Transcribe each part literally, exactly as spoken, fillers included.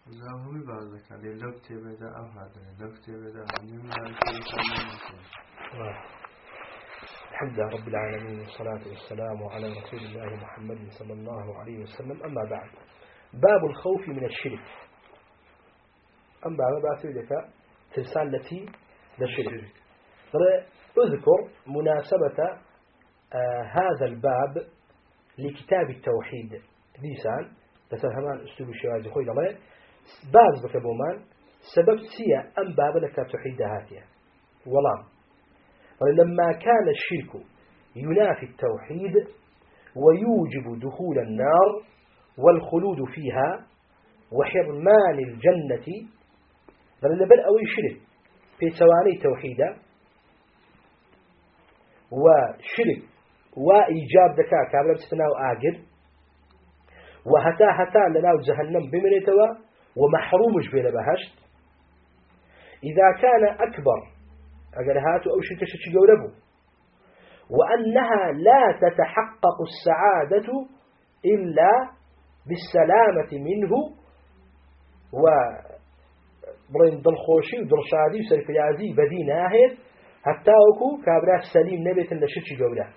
زاهوی بعض کلی لفتی بده آه هذا لفتی بده همین مالکی الحمد لله رب العالمين والصلاة والسلام على رسول الله محمد صلى الله عليه وسلم. أما بعد، باب الخوف من الشرك. أما بعد لك ترسال التي للشرك. أذكر مناسبة آه هذا الباب لكتاب التوحيد لسان لسان أسلوب الشواذ خوي لما باب بكبومان سبب سيا أم باب لك توحيد هاتيا والله. ولما كان الشرك ينافي التوحيد ويوجب دخول النار والخلود فيها وحرمان الجنة، فلن بل أو شرك في سواني توحيدا وشرك وإيجاب ذكاء كامل بستناو آجر وهتا هتا لناو جهنم بمريتوا ومحرومش بين بهشت. إذا كان أكبر أقل هاتوا أو شركة شي قولبوا، وأنها لا تتحقق السعادة إلا بالسلامة منه وبرين ضل خوشي وضل شادي وسرف العزي بدي ناهد حتى وكو كابرا السليم نبيت لشركة قوله.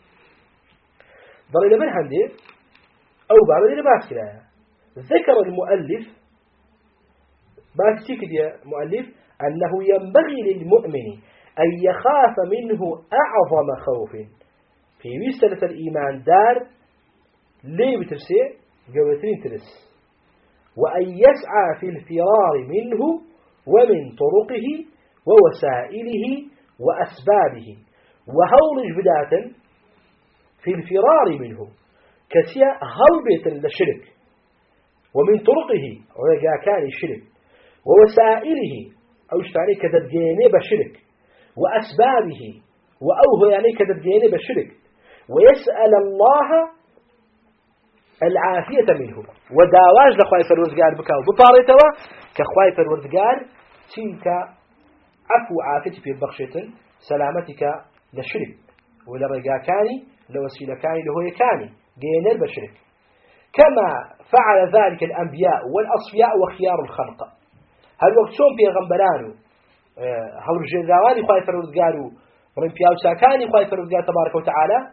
ضل لمن هندي أو بعض اللي باس كلاها ذكر المؤلف باس تكدي مؤلف أنه ينبغي للمؤمن أن يخاف منه أعظم خوف في وسلة الإيمان دار ليه بتفسير جوتين ترس، وأن يسعى في الفرار منه ومن طرقه ووسائله وأسبابه، وهول بداية في الفرار منه كسيا هلبة للشرك ومن طرقه ويجا كان الشرك ووسائله أو اشتعني كددجيني بشرك وأسبابه وأوه يعني كددجيني بشرك، ويسأل الله العافية منه وداواج لخواي فرورزقار بكاو بطاريتوا كخواي فرورزقار تلك عفو عافية في بخشة سلامتك للشرك ولا رجاء كاني لوسيلة كاني لهو يكاني جينير بشرك، كما فعل ذلك الأنبياء والأصفياء وخيار الخلق. هل وقتهم في غنبلانو هل الجزاواني خواي فرودقارو ومن بياو ساكاني خواي فرودقار تبارك وتعالى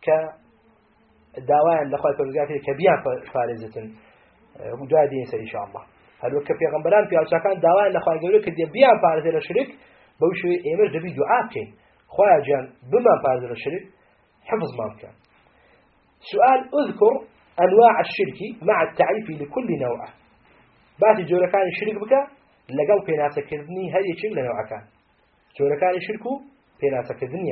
كداوان لخواي فرودقار كبيان فارزة مجادين سر إن شاء الله. هل وقت في غنبلان بياو ساكان داوان لخواي فرودقار كبيان فارزة للشرك بوشوي إيمر دبي دعاء كين خواي جان بما فارزة للشرك حفظ ما كان. سؤال: أذكر أنواع الشرك مع التعريف لكل نوع. بعد جورا كان الشرك بك لقوا في ناس كذني هذه شيء لنوع كان جورا كان الشرك في ناس كذني.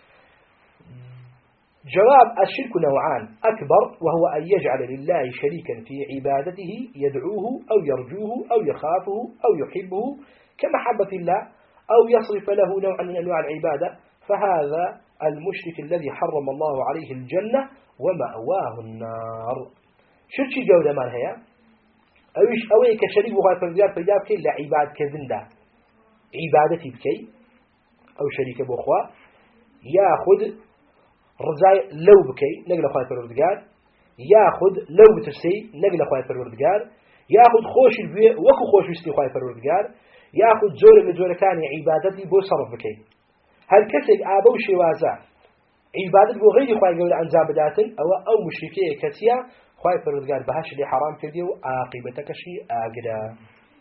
جواب: الشرك نوعان: أكبر وهو أن يجعل لله شريكا في عبادته يدعوه أو يرجوه أو يخافه أو يحبه كمحبة الله، أو يصرف له نوعا من أنواع العبادة، فهذا المشرك الذي حرم الله عليه الجنة ومأواه النار. شرك جودة ما هي؟ أويش أوي كشريك وغاية فرزيات فرزيات كي لا عباد كذندا عبادتي بكي أو شريك بأخوة ياخد رزاي لو بكي نقل أخوة فرزيات، ياخد لو بتفسي نقل أخوة فرزيات، ياخد خوش البيع وكو خوش بستي أخوة فرزيات، ياخد زور من زور كان عبادتي بو صرف بكي. هل كسر آبو شوازا عبادت بو غير خواهي قول أنزام بداتن أو أو مشركية كتيا خواهي فرودقار بهاش اللي حرام كرديو عاقبتك شيء آقدا.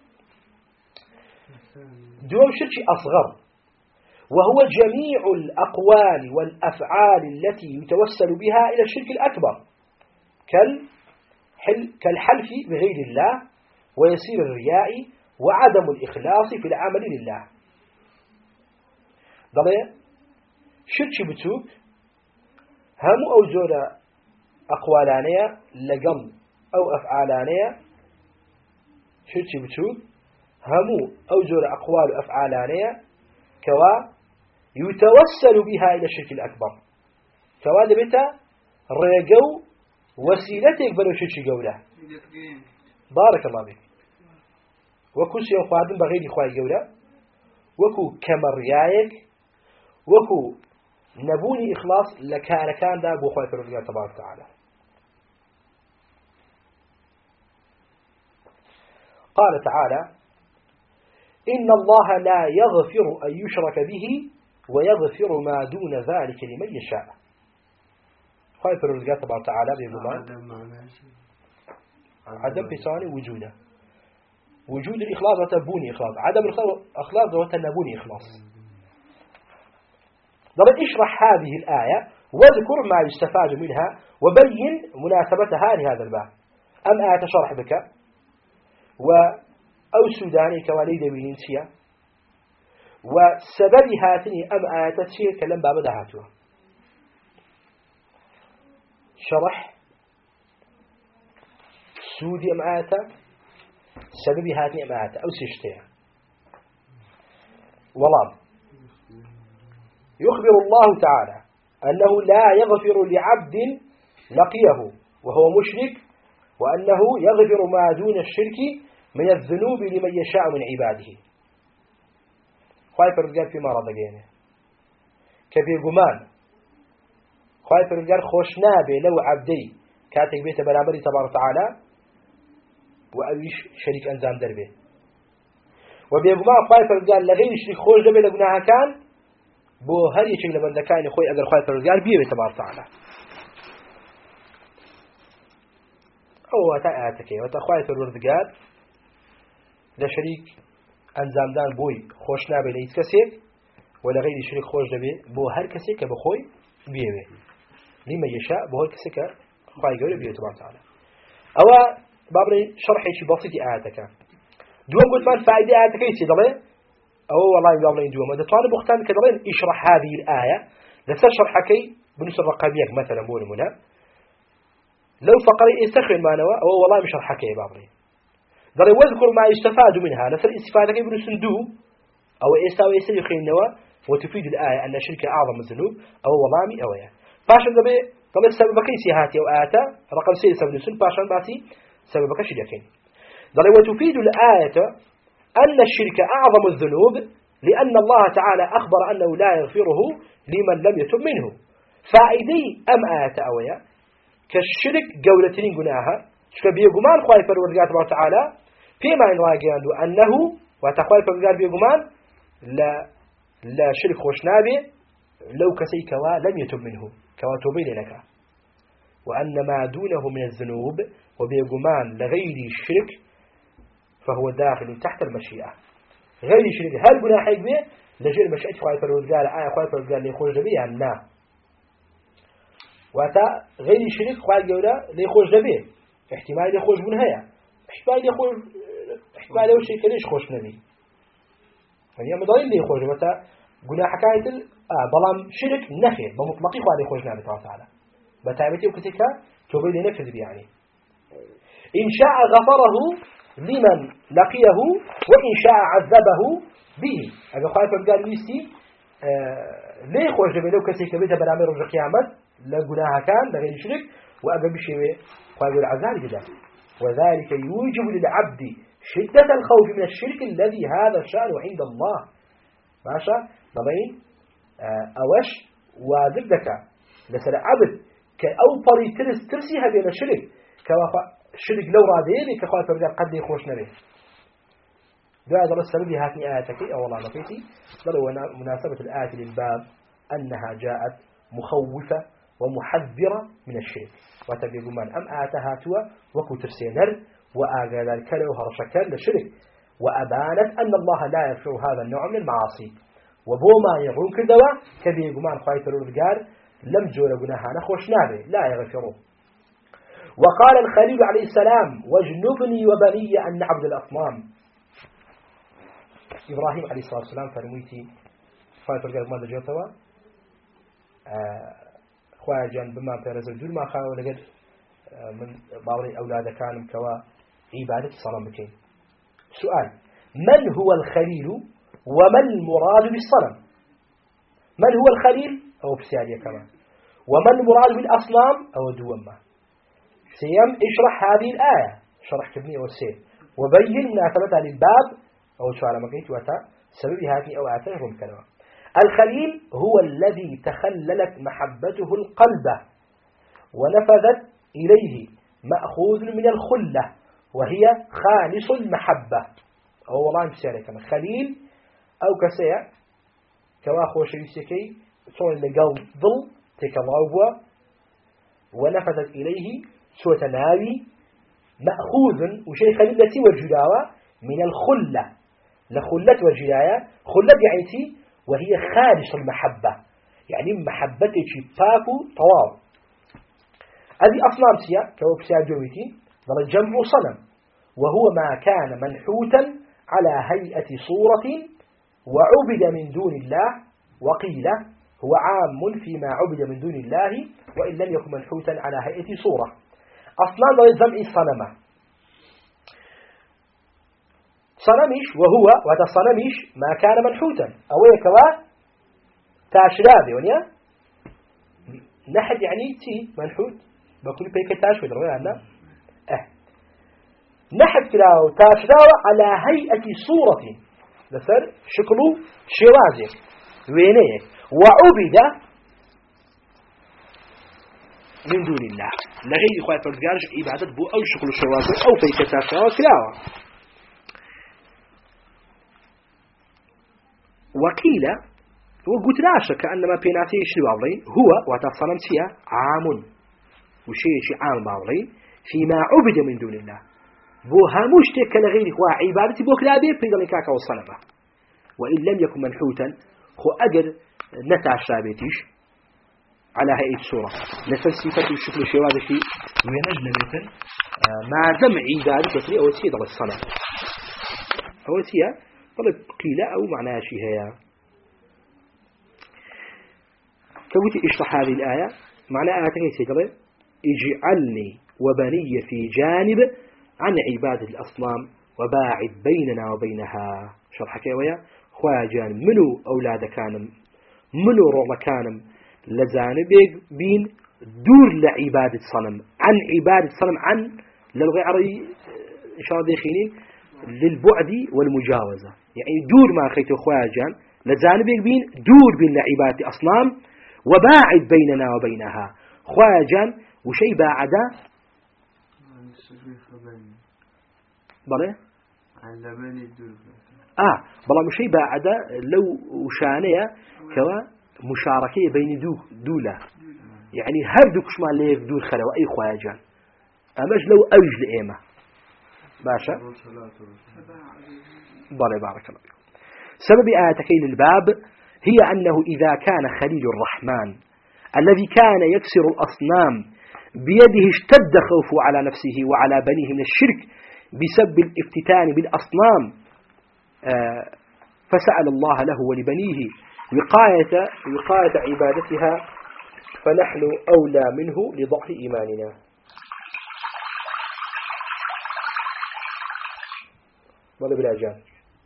دوم شرك أصغر وهو جميع الأقوال والأفعال التي يتوسل بها إلى الشرك الأكبر كالحلف بغير الله ويسير الرياء وعدم الإخلاص في العمل لله. ضلي شرك بتوك هم أو زورة أقوالانية لقم أو أفعالانية. شرك بتوك هم أو زورة أقوال وأفعالانية كوا يتوسل بها إلى الشرك الأكبر كوا لبتا ريقو وسيلتك بلو شرك قوله. بارك الله بك. وكو سيوم خادم بغير خواهي قوله وكو كمريايك وكو نبوني إخلاص لكان كان دا أبو خواهي فرزقات تبارك وتعالى. قال تعالى إن الله لا يغفر أن يشرك به ويغفر ما دون ذلك لمن يشاء. خايف الرزقات تبارك وتعالى بيقولون عدم بيساني وجوده، وجود الإخلاص وتبوني إخلاص، عدم الإخلاص وتنبوني إخلاص. ضرب اشرح هذه الآية واذكر ما يستفاد منها وبين مناسبتها لهذا الباب. أم آية شرح بك و أو سوداني كواليد بينسيا وسبب هاتني أم آية تسير كلام باب دهاتها شرح سودي أم آية سبب هاتني أم آية أو سيشتها. والله يخبر الله تعالى أنه لا يغفر لعبد لقيه وهو مشرك وأنه يغفر ما دون الشرك من الذنوب لمن يشاء من عباده. خايف الرجال فيما رضقينه كبير قمان خايف الرجال خوشنابه لو عبدي كاتك بيت بلامري تبارك وتعالى وأويش شريك أنزام دربه وبير قمان خايف الرجال لغير شريك خوش دبه لقناها كان بو هر يشك لبندكان خوي أقل خايف الرجال بيه تبارك وتعالى هو تأتك وتخايف الرجال لا شريك أنزام دان بوي خوش نابي ليت كسيك ولا غير شريك خوش دبي بو هر كسيك بخوي بيه لما يشاء بو هر كسيك خواهي قولي بيه تبارك وتعالى. أو بابري شرحي شي بسيط آياتك دوام قلت مان فائدة آياتك يتي دلي أو والله بابري دوام هذا طالب مختان كدلين اشرح هذه الآية لسا شرحكي بنسر رقابيك مثلا بول منا لو فقري استخدم ما نوا أو والله مش شرحكي بابري ضري واذكر ما يستفاد منها لسر استفادة كيف نسندو أو إستوى يسير خينوا وتفيد الآية أن الشرك أعظم الذنوب أو والله أويا باشن ضبي طلع سبب كيسي هاتي أو آتا رقم سيد سبب نسن باشن باتي سبب كشريكين ضري وتفيد الآية أن الشرك أعظم الذنوب لأن الله تعالى أخبر أنه لا يغفره لمن لم يتب منه فائدي أم آتا أويا كالشرك جولتين قناها شكبيه جمان خواهي فرورجات الله تعالى فيما ينواجهان أنه وتخواهي فرورجات بيه جمان لا لا شرك خوشنابي لو كسي كوا لم يتب منه كوا توبي لك وأن ما دونه من الذنوب وبيه جمان لغير الشرك فهو داخل تحت المشيئة غير الشرك هل جناح يقبيه لجير المشيئة خواهي فرورجات آية خواهي فرورجات ليخوش دبيه النا وتا غير الشرك خواهي جولا ليخوش دبيه احتمال يخرج من هيا احتمال يخرج احتمال يوشي كليش خوش نبي يعني مضايل اللي يخرج متى قلنا حكاية آه بلام شرك نخير بمطلقي خوالي يخرج نبي تعالى بتعبتي وكتك توبي لنفذ يعني إن شاء غفره لمن لقيه وإن شاء عذبه به أبي خايف قال ليستي آه ليه يخرج نبي لو كتك بيته بلامير رجع قيامت لا قلناها كان لغير شرك وأبي بشيء قال العذاب جدا وذلك يوجب للعبد شدة الخوف من الشرك الذي هذا الشأن عند الله ماشا ضمين أوش وذبك لسل عبد كأو طري ترس ترسيها بين الشرك كالشرك لو رادين كخوات فرجال قد يخوش نبيه دعا ذلك السبب هاتني آياتك أو الله نفيتي ضروا مناسبة الآية للباب أنها جاءت مخوفة ومحذرة من الشرك وتبيقوا من أم آتها توا وكتر سينر وآقال الكلو هرشكال للشرك وأبانت أن الله لا يغفر هذا النوع من المعاصي وبوما يغون كذوا كبيقوا من خايف الرجال لم جول قناها نخوش نابه لا يغفره. وقال الخليل عليه السلام واجنبني وبني أن نعبد الأصنام. إبراهيم عليه الصلاة والسلام فرميتي خايف الرجال ماذا جوتوا آه خواجان بما فرز الجل ما خاو لقد من باوري أولاد كانوا كوا عبادة صنم بكين. سؤال من هو الخليل وما المراد بالصنم؟ من هو الخليل أو بسيادية كمان وما المراد بالأصنام أو دوما سيام اشرح هذه الآية شرح كبني والسير وبين مناسبتها للباب أو شو على مقيت وتا سبب هذه أو آتهم كلام. الخليل هو الذي تخللت محبته القلب ونفذت إليه مأخوذ من الخلة وهي خالص المحبة. هو والله بسيارة كما خليل أو كسيع كوا خوش يسكي صور لقلب ظل تكالوبوا ونفذت إليه سوة ناوي مأخوذ وشيء خليل التي والجداوة من الخلة لخلة والجداية خلة يعني وهي خالص المحبة يعني محبتك باكو طوال. هذه أصنام سيا كوا بسيا جويتي ضل الجمع صنم وهو ما كان منحوتا على هيئة صورة وعبد من دون الله وقيل هو عام فيما عبد من دون الله وإن لم يكن منحوتا على هيئة صورة. أصنام ضل الجمع صنمة صنمش وهو وهذا صنمش ما كان منحوتا أو كوا تاشرابي ونيا نحد يعني تي منحوت بكل بيك تاشرابي ولا عندنا أه نحد كلاو تاشراو على هيئة صورة لسر شكله شوازي وينيه وعبد من دون الله لغير إخوة فردقارش إبادة بو أو شكل شوازي أو بيك تاشراو كلاو. وقيل وقلت لا شك أن ما بيناتي شنو باولين هو وتصنم سيا عام وشيء شيء عام باولين فيما عبد من دون الله بو هموش تك لغيره وعبادتي بو كلابي بيقل كاكا والصنبة وإن لم يكن منحوتا خو أجر نتاش رابيتيش على هيئة الصورة نفس صفة الشكل الشوازي في وينجل مثل ما دم عبادتي أو سيد الصنم أو سيا طلب قيل أو معناها شيء هي كويتي اشرح هذه الآية معنى آية كيسي قبل اجعلني وبني في جانب عن عبادة الأصنام وباعد بيننا وبينها. شرح كيويا خواجان منو أولاد كانم منو رغم كانم لزانبك بين دور لعبادة صنم عن عبادة صنم عن للغي عربي إن شاء الله داخلين للبعد والمجاوزة يعني دور ما خيتو خواجان لزانبك بين دور بين لعبادة أصنام وباعد بيننا وبينها خواجان وشي باعدا بله على بالي دور آه بلا مشي باعدا لو وشانية كوا مشاركة بين دو دولة يعني هردوك شمال ليك دور خلا وأي خواجان أماش لو أوج لإيمة باشا بله بارك الله سبب آياتكين الباب هي أنه إذا كان خليل الرحمن الذي كان يكسر الأصنام بيده اشتد خوفه على نفسه وعلى بنيه من الشرك بسبب الافتتان بالأصنام فسأل الله له ولبنيه وقاية, وقاية عبادتها فنحن أولى منه لضعف إيماننا. بله بلا جان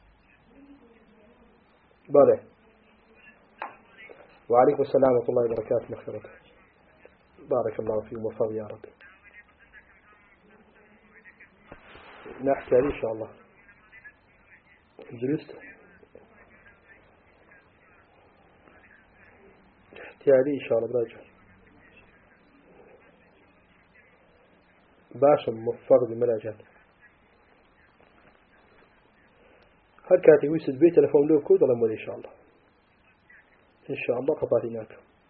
بله وعليكم السلام ورحمة الله وبركاته مغفرته بارك الله فيكم وفضل يا رب. نحكي إن شاء الله درست نحكي إن شاء الله براجع باشا موفق بملاجات هل كانت يوسد بيت تلفون له كود ولا مول إن شاء الله إن شاء الله قطعتناك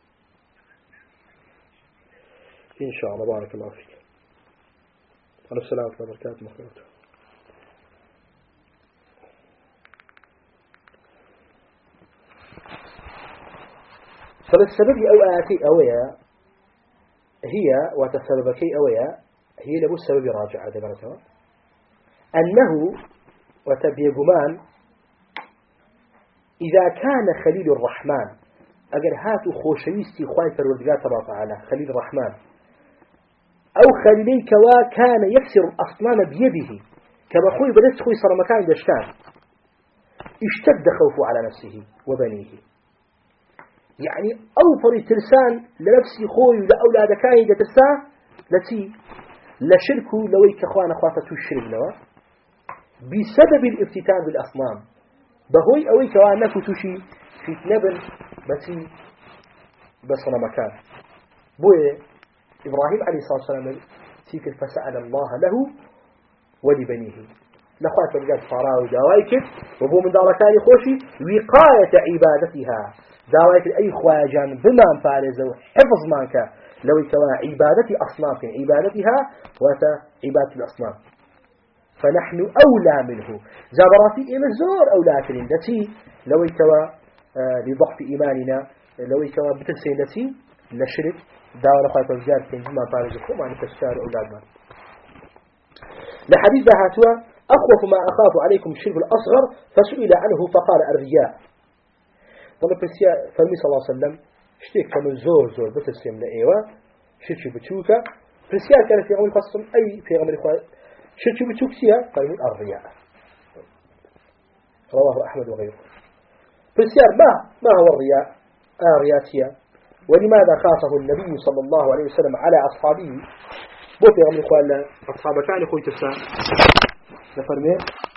إن شاء الله بارك الله فيك. على السلام ورحمة الله وبركاته مخلوط. فالسبب أوآتي أويا هي وتسببكي أويا هي لابد السبب راجع هذا بركة أنه وتبيقمان إذا كان خليل الرحمن أجر هاتو خوشويستي خواي فرودقات تبارك وتعالى خليل الرحمن أو خليلين كوا كان يكسر الأصنام بيده كما خوي بدست خوي صار مكان دشتان اشتد خوفه على نفسه وبنيه يعني أوفر ترسان لنفسي خوي لأولاد كاين ترسان لتي لشركه لويك أخوان أخواته الشرك لوا بسبب الافتتان بالأصنام بهوي أويك وأنك تشي في نبل بسي بصنا مكان بوي إبراهيم عليه الصلاة والسلام سيكر فسأل الله له ولبنيه لخوات فرجات فراو داوايك وبو من داركاني خوشي وقاية عبادتها داوايك أي خواجان بمان فارزة وحفظ مانك لو يكوا عبادتي أصناف عبادتها وتا عبادة الأصناف فنحن أولى منه زابراتي إلى الزور أولى كرين دتي لو يكوا آه لضعف إيماننا لو يكوا بتنسين دتي لشرك داونا خواهي فرجات كين بمان فارزة خوما نتشتار أولادنا لحديث هاتوا أخوف ما أخاف عليكم الشرك الأصغر فسئل عنه فقال الرياء طلب فرمي صلى الله عليه وسلم اشتيك كمن زور زور بتسلم لأيوة شرك بتشوكا فرسيا كانت في عمل قصر أي في عمل إخوة شرك بتشوكسيا فرمي الرياء رواه أحمد وغيره فرسيا ما ما هو الرياء آه رياسيا ولماذا خافه النبي صلى الله عليه وسلم على أصحابه بو في عمل إخوة أصحابه كان يخوي تسا نفرمي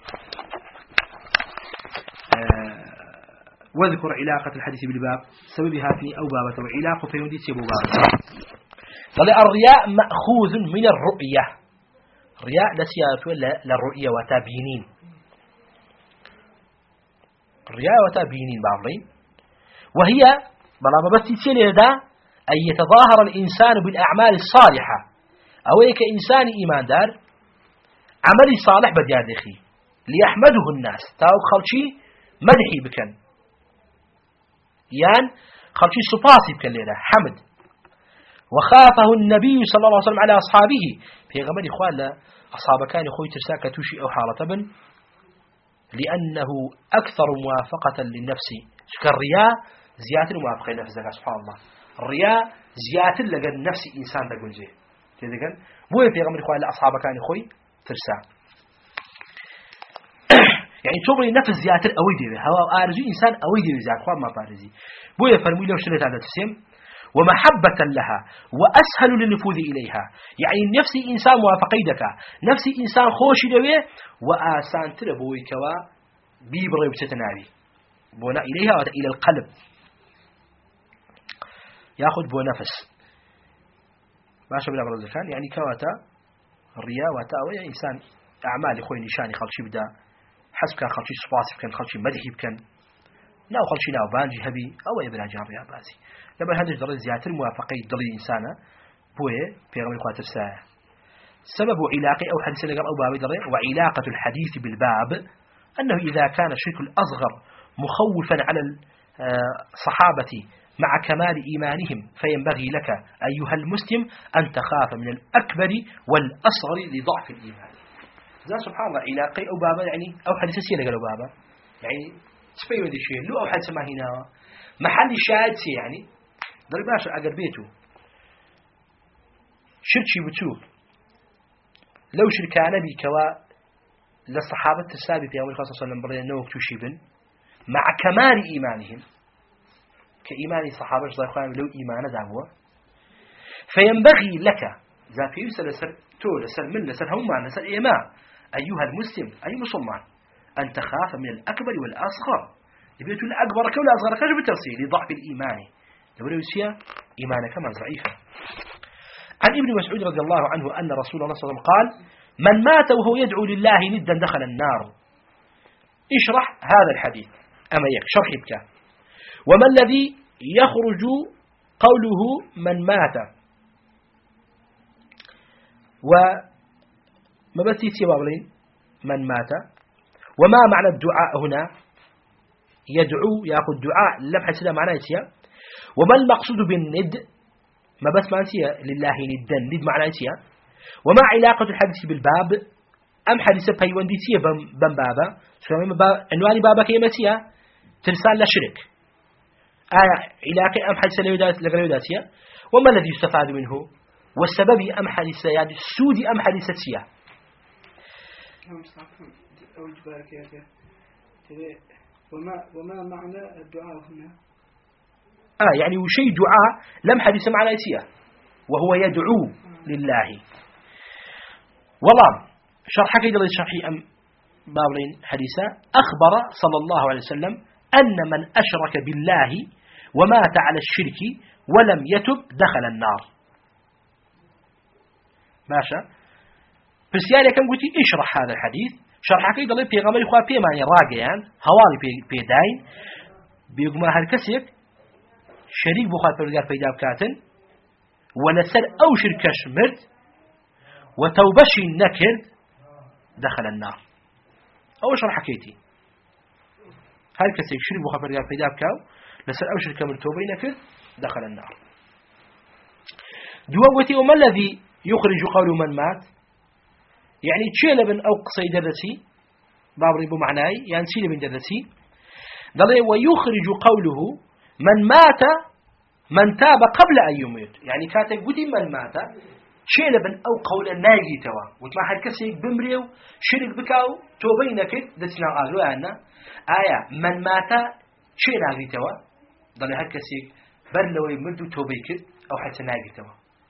آه واذكر علاقة الحديث بالباب سببها في أو بابة وعلاقة في يندي سيبو بابة قال الرياء مأخوذ من الرؤية الرياء لسياسة للرؤية وتابينين الرياء وتابينين بعضين وهي بلا ما بس يصير هذا أن يتظاهر الإنسان بالأعمال الصالحة أو كإنسان إيمان دار عملي صالح بدياد أخي ليحمده الناس تاو خلشي مدحي بكن يان خلشي سباسي بكن ليلة حمد وخافه النبي صلى الله عليه وسلم على أصحابه في غمر إخوان أصحاب كان يخوي ترساك توشي أو حالة بن لأنه أكثر موافقة للنفس كالرياء زيادة الموافقة لنفسك سبحان الله الرياء زيادة لقى النفس إنسان تقول زي تذكر مو في غمر إخوان أصحاب كان يخوي ترسا يعني تبري نفس زيادة أويدي هو أرزو إنسان أويدي زيادة خواب ما بارزي بو يفرمي له شريط هذا تسيم ومحبة لها وأسهل للنفوذ إليها يعني نفسي إنسان موافقيدك نفسي إنسان خوش دويه وآسان تربوي كوا بيبري بتتناوي بونا إليها إلى القلب ياخذ بو نفس باشا بلا برز كان يعني كواتا الرياء وتاوي إنسان أعمال خوي نشاني خلشي بدا حسب كان خلشي سباسي كان خلشي مدحي بكن ناو خلشي ناو بانجي هبي أو يبرا جار يا باسي لما هذا درجة زيادة الموافقة درجة إنسانة بوه في غير القوات الساعة سبب علاقة أو حديث لقر أو باب درجة وعلاقة الحديث بالباب أنه إذا كان الشرك الأصغر مخوفا على الصحابة مع كمال إيمانهم فينبغي لك أيها المسلم أن تخاف من الأكبر والأصغر لضعف الإيمان ذا سبحان الله علاقة أو بابا يعني أو حديث سيئة قالوا بابا يعني سبيل ودي شيء لو أو حديث ما هنا محل شاهد سي يعني ضرب باشا أقر بيته شركي بتوب لو شركان بي كوا للصحابة السابق في أول خاصة صلى الله عليه وسلم برينا نوك تشيبن مع كمال إيمانهم كإيمان الصحابة رضي الله عنهم لو إيمان دعوة فينبغي لك ذاك يسأل سر تول سر من سر هم معنا سر إيمان أيها المسلم أي مسلمان أن تخاف من الأكبر والأصغر يبيت الأكبر كولا أصغر كجب بالتفصيل لضعف الإيمان لو يسيا إيمانك كمان ضعيفة عن ابن مسعود رضي الله عنه أن رسول الله صلى الله عليه وسلم قال من مات وهو يدعو لله ندا دخل النار اشرح هذا الحديث أما يك شرح بك وما الذي يخرج قوله من مات وما بس يتبابلين من مات وما معنى الدعاء هنا يدعو يأخذ دعاء لم حسنا معناه يتيا وما المقصود بالند ما بس ما يتيا لله ندا ند معناه يتيا وما علاقة الحديث بالباب أم حديث بيوان ديتيا بم بابا عنوان بابا كيمتيا ترسال لشرك آية علاقة أم حديث لغيوداتيا وما الذي يستفاد منه والسبب أم حديث يعني السود أم حديث سيا وما وما معنى الدعاء هنا آه يعني وشيء دعاء لم حديث معنى سيا وهو يدعو لله والله شرح كيد الله شرحي أم بابلين حديثا أخبر صلى الله عليه وسلم أن من أشرك بالله ومات على الشرك ولم يتب دخل النار ماشا برسيالي كم قلت اشرح هذا الحديث شرح كيد الله بيغمر إخوة بيماني راقيان هوالي بيداين بيقما هالكسيك شريك بخوات برقار بيدا بكاتن ولسر أو شركش مرد وتوبشي نكرد دخل النار أو شرح كيتي هالكسيك شريك بخوات برقار بيدا بكاو لسر أو شركة مرد توبي نكرد دخل النار دوابتي وما الذي يخرج قول من مات يعني تشيل بن أو قصي درسي بابري بمعناي يعني سيل بن درسي قال ويخرج قوله من مات من تاب قبل أن يموت يعني كاتب قدي من مات تشيل بن أو قول ناجي توا وتما حد كسي بمريو شرك بكاو توبينك دتنا قالوا عنا آية من مات شيء ناجي توا قال هاد كسي برلوي مدو توبيك أو حتى ناجي توا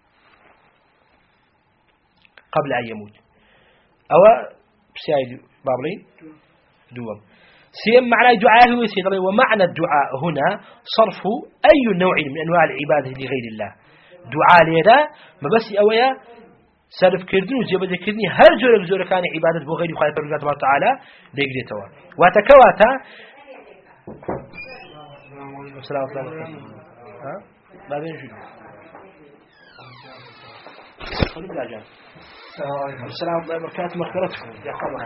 قبل أن يموت أو بسياي بابلي دوم سيم معنى دعاء هو سيدري ومعنى الدعاء هنا صرف أي نوع من أنواع العبادة لغير الله دعاء ليدا ما بس أويا سلف كردن وزيبد كردني هر زور زور كان عبادة بغير خالق الله تبارك وتعالى ليجدتوا وتكواتا السلام عليكم ها بعدين شو خلوا بلا جان السلام عليكم وبركاته مغفرتكم يا خبر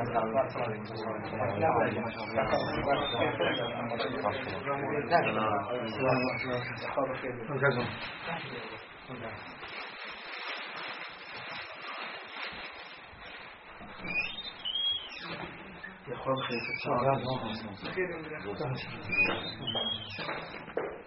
يا خبر